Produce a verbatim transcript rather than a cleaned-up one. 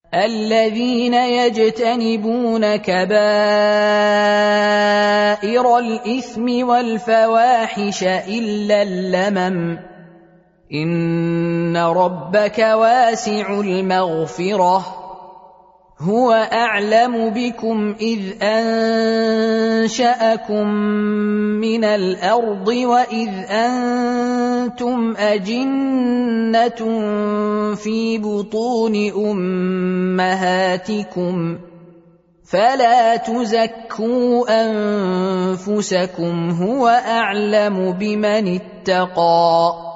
الذين يجتنبون كبائر الإثم والفواحش إلا اللمم إن ربك واسع المغفرة هو أعلم بكم إذ أنشأكم من الأرض وإذ أنتم أجنة في بطون أمهاتكم فلا تزكوا أنفسكم هو أعلم بمن اتقى